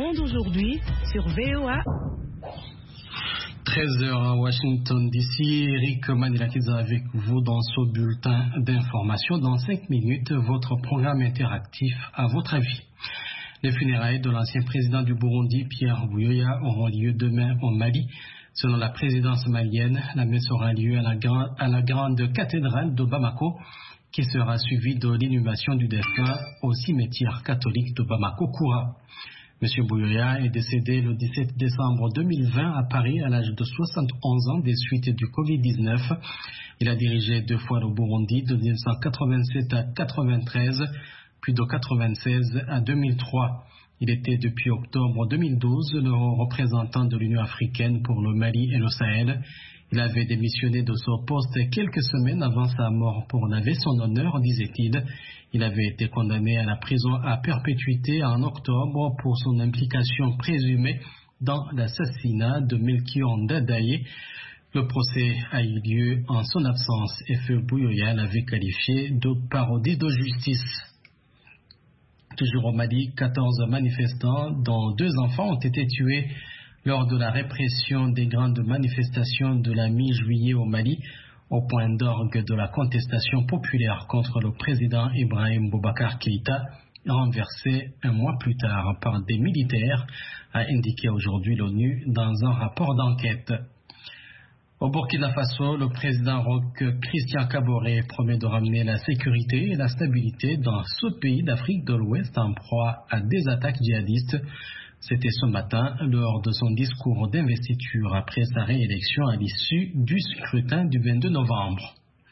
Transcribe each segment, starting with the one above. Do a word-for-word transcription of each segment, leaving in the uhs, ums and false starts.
monde aujourd'hui sur V O A. treize heures à Washington D C, Eric Manilakiza avec vous dans ce bulletin d'information. Dans cinq minutes, votre programme interactif à votre avis. Les funérailles de l'ancien président du Burundi, Pierre Buyoya, auront lieu demain au Mali. Selon la présidence malienne, la messe aura lieu à la, grand, à la grande cathédrale de Bamako, qui sera suivie de l'inhumation du défunt au cimetière catholique de Bamako-Koura. Monsieur Buyoya est décédé le dix-sept décembre deux mille vingt à Paris à l'âge de soixante-onze ans des suites du covid dix-neuf. Il a dirigé deux fois le Burundi de mille neuf cent quatre-vingt-sept à quatre-vingt-treize, puis de quatre-vingt-seize à deux mille trois. Il était depuis octobre deux mille douze le représentant de l'Union africaine pour le Mali et le Sahel. Il avait démissionné de ce poste quelques semaines avant sa mort pour laver son honneur, disait-il. Il avait été condamné à la prison à perpétuité en octobre pour son implication présumée dans l'assassinat de Melchior Ndadaye. Le procès a eu lieu en son absence et Feu Buyoya l'avait qualifié de parodie de justice. Toujours au Mali, quatorze manifestants, dont deux enfants, ont été tués lors de la répression des grandes manifestations de la mi-juillet au Mali, au point d'orgue de la contestation populaire contre le président Ibrahim Boubacar Keïta, renversé un mois plus tard par des militaires, a indiqué aujourd'hui l'ONU dans un rapport d'enquête. Au Burkina Faso, le président roch Christian Kaboré promet de ramener la sécurité et la stabilité dans ce pays d'Afrique de l'Ouest en proie à des attaques djihadistes. C'était ce matin lors de son discours d'investiture après sa réélection à l'issue du scrutin du vingt-deux novembre.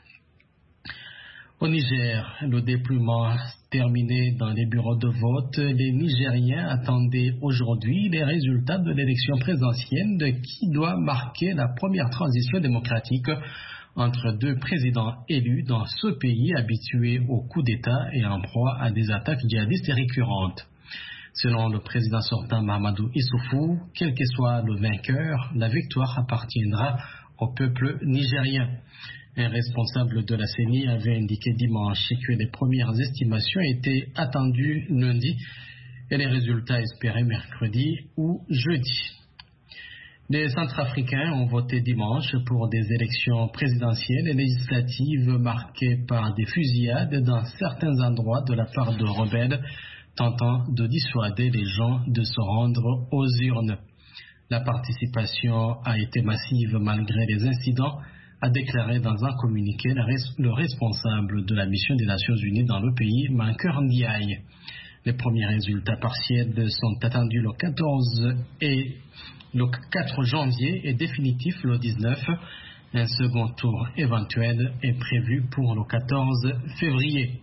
Au Niger, le déploiement terminé dans les bureaux de vote, les Nigériens attendaient aujourd'hui les résultats de l'élection présidentielle qui doit marquer la première transition démocratique entre deux présidents élus dans ce pays habitué aux coups d'État et en proie à des attaques djihadistes récurrentes. Selon le président sortant Mahamadou Issoufou, quel que soit le vainqueur, la victoire appartiendra au peuple nigérien. Un responsable de la C E N I avait indiqué dimanche que les premières estimations étaient attendues lundi et les résultats espérés mercredi ou jeudi. Les Centrafricains ont voté dimanche pour des élections présidentielles et législatives marquées par des fusillades dans certains endroits de la part de rebelles tentant de dissuader les gens de se rendre aux urnes. La participation a été massive malgré les incidents, a déclaré dans un communiqué le responsable de la mission des Nations Unies dans le pays, Mankeur Ndiaye. Les premiers résultats partiels sont attendus le quatorze et le quatre janvier et définitif le dix-neuf. Un second tour éventuel est prévu pour le quatorze février.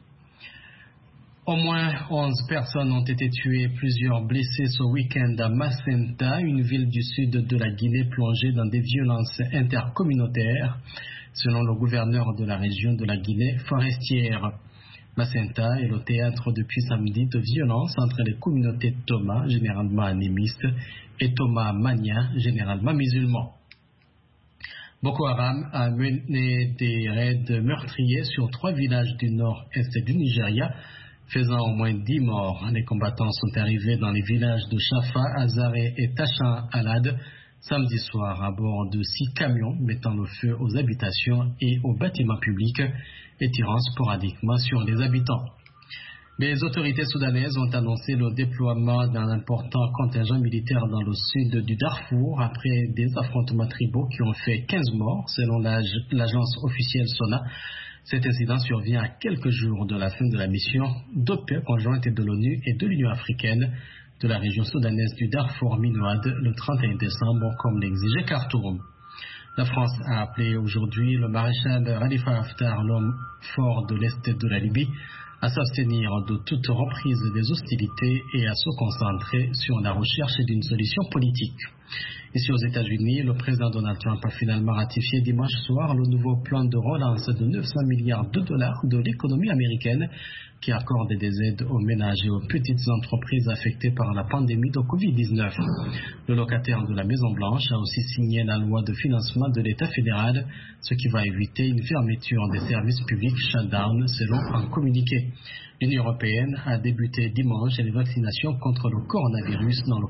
Au moins onze personnes ont été tuées, plusieurs blessées ce week-end à Macenta, une ville du sud de la Guinée plongée dans des violences intercommunautaires, selon le gouverneur de la région de la Guinée forestière. Macenta est le théâtre depuis samedi de violences entre les communautés Toma, généralement animistes, et Toma Mania, généralement musulmans. Boko Haram a mené des raids meurtriers sur trois villages du nord-est du Nigeria, faisant au moins dix morts. Les combattants sont arrivés dans les villages de Shafa, Azare et Tachan Alad samedi soir à bord de six camions mettant le feu aux habitations et aux bâtiments publics et tirant sporadiquement sur les habitants. Les autorités soudanaises ont annoncé le déploiement d'un important contingent militaire dans le sud du Darfour après des affrontements tribaux qui ont fait quinze morts selon l'agence officielle SONA. Cet incident survient à quelques jours de la fin de la mission de paix conjointe de l'ONU et de l'Union africaine de la région soudanaise du Darfour Minoad le trente et un décembre, comme l'exigeait Khartoum. La France a appelé aujourd'hui le maréchal Khalifa Haftar, l'homme fort de l'Est de la Libye, à s'abstenir de toute reprise des hostilités et à se concentrer sur la recherche d'une solution politique. Ici aux États-Unis, le président Donald Trump a finalement ratifié dimanche soir le nouveau plan de relance de neuf cents milliards de dollars de l'économie américaine qui accorde des aides aux ménages et aux petites entreprises affectées par la pandémie de covid dix-neuf. Le locataire de la Maison-Blanche a aussi signé la loi de financement de l'État fédéral, ce qui va éviter une fermeture des services publics shutdown selon un communiqué. L'Union européenne a débuté dimanche les vaccinations contre le coronavirus dans le